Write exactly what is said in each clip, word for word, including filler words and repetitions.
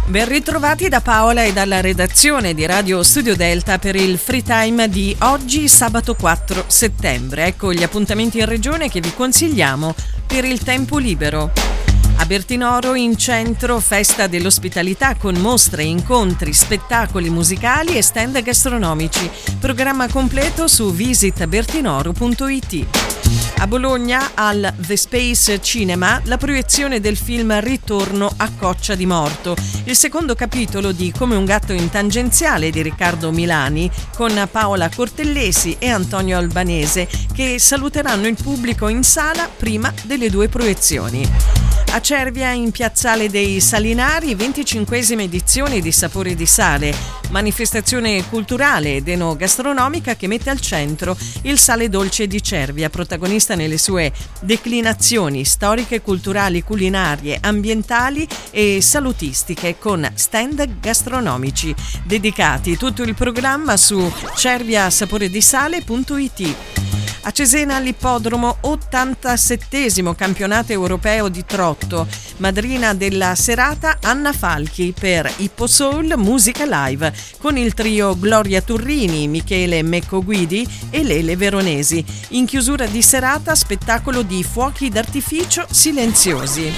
Ben ritrovati da Paola e dalla redazione di Radio Studio Delta per il Free Time di oggi, sabato quattro settembre. Ecco gli appuntamenti in regione che vi consigliamo per il tempo libero. A Bertinoro, in centro, festa dell'ospitalità con mostre, incontri, spettacoli musicali e stand gastronomici. Programma completo su visit bertinoro punto it. A Bologna, al The Space Cinema, la proiezione del film Ritorno a Coccia di Morto, il secondo capitolo di Come un gatto in tangenziale di Riccardo Milani, con Paola Cortellesi e Antonio Albanese, che saluteranno il pubblico in sala prima delle due proiezioni. A Cervia, in Piazzale dei Salinari, venticinquesima edizione di Sapori di Sale, manifestazione culturale ed enogastronomica che mette al centro il sale dolce di Cervia, protagonista nelle sue declinazioni storiche, culturali, culinarie, ambientali e salutistiche, con stand gastronomici dedicati. Tutto il programma su cerviasaporedisale punto it. A Cesena, all'ippodromo, ottantasettesimo campionato europeo di trotto. Madrina della serata Anna Falchi per Hippo Soul Musica Live, con il trio Gloria Turrini, Michele Mecco Guidi e Lele Veronesi. In chiusura di serata, spettacolo di fuochi d'artificio silenziosi.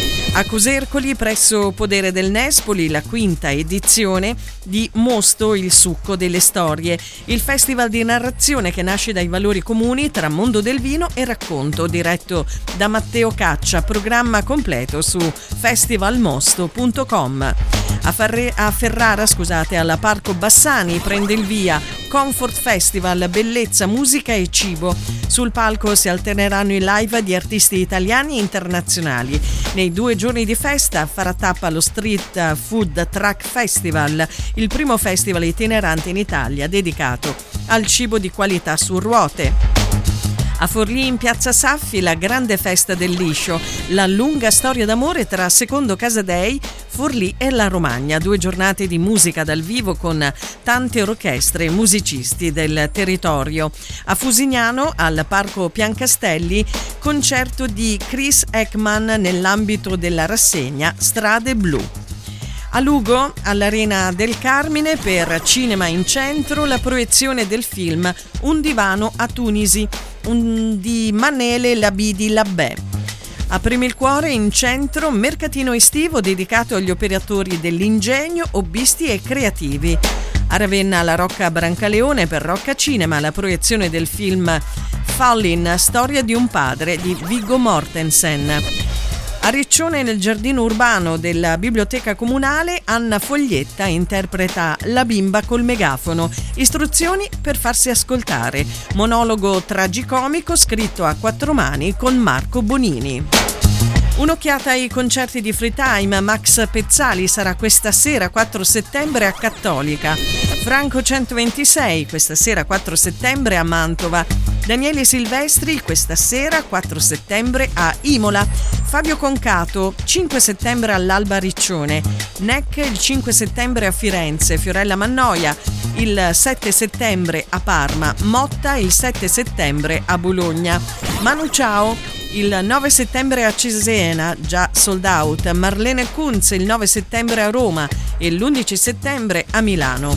A Cosercoli, presso Podere del Nespoli, la quinta edizione di Mosto il succo delle storie, il festival di narrazione che nasce dai valori comuni tra mondo del vino e racconto, diretto da Matteo Caccia, programma completo su festivalmosto punto com. A, Farre- a Ferrara, scusate, alla Parco Bassani prende il via Comfort Festival, bellezza, musica e cibo. Sul palco si alterneranno i live di artisti italiani e internazionali. Nei due giorni di festa farà tappa lo Street Food Truck Festival, il primo festival itinerante in Italia dedicato al cibo di qualità su ruote. A Forlì, in Piazza Saffi, la grande festa del liscio, la lunga storia d'amore tra Secondo Casadei, Forlì e la Romagna, due giornate di musica dal vivo con tante orchestre e musicisti del territorio. A Fusignano, al Parco Piancastelli, concerto di Chris Ekman nell'ambito della rassegna Strade Blu. A Lugo, all'Arena del Carmine, per Cinema in Centro, la proiezione del film Un divano a Tunisi, un di Manele Labidi Labbè. A Premi il Cuore, in centro, mercatino estivo dedicato agli operatori dell'ingegno, hobbisti e creativi. A Ravenna, la Rocca Brancaleone, per Rocca Cinema, la proiezione del film Fallin, storia di un padre di Viggo Mortensen. A Riccione, nel giardino urbano della biblioteca comunale, Anna Foglietta interpreta La bimba col megafono, istruzioni per farsi ascoltare, monologo tragicomico scritto a quattro mani con Marco Bonini. Un'occhiata ai concerti di Free Time. Max Pezzali sarà questa sera quattro settembre a Cattolica. Franco centoventisei questa sera quattro settembre a Mantova. Daniele Silvestri questa sera quattro settembre a Imola. Fabio Concato cinque settembre all'Alba Riccione. Neck il cinque settembre a Firenze. Fiorella Mannoia il sette settembre a Parma. Motta il sette settembre a Bologna. Manu Ciao il nove settembre a Cesena, già sold out. Marlene Kunz il nove settembre a Roma e l'undici settembre a Milano.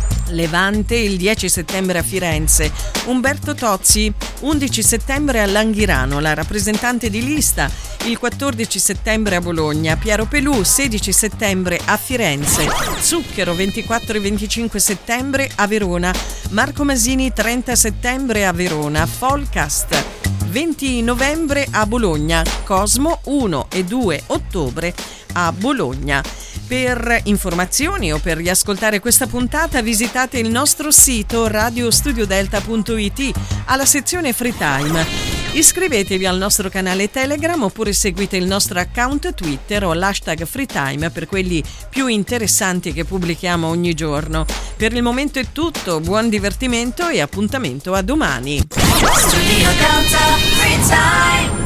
Levante il dieci settembre a Firenze. Umberto Tozzi undici settembre a Langhirano, la rappresentante di lista il quattordici settembre a Bologna. Piero Pelù sedici settembre a Firenze. Zucchero ventiquattro e venticinque settembre a Verona. Marco Masini trenta settembre a Verona. Folcast venti novembre a Bologna. Cosmo uno e due ottobre a Bologna. Per informazioni o per riascoltare questa puntata visitate il nostro sito radio studio delta punto it alla sezione Free Time. Iscrivetevi al nostro canale Telegram oppure seguite il nostro account Twitter o l'hashtag FreeTime per quelli più interessanti che pubblichiamo ogni giorno. Per il momento è tutto, buon divertimento e appuntamento a domani. Studio Delta Free Time.